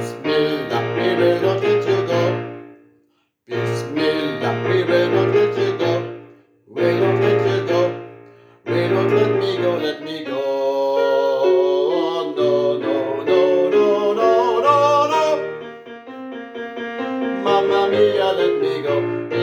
Bismillah, we will not let you go. Bismillah, we will not let you go. We don't let you go. We don't let me go, let me go. No, no, no, no, no, no, no. Mamma mia, let me go.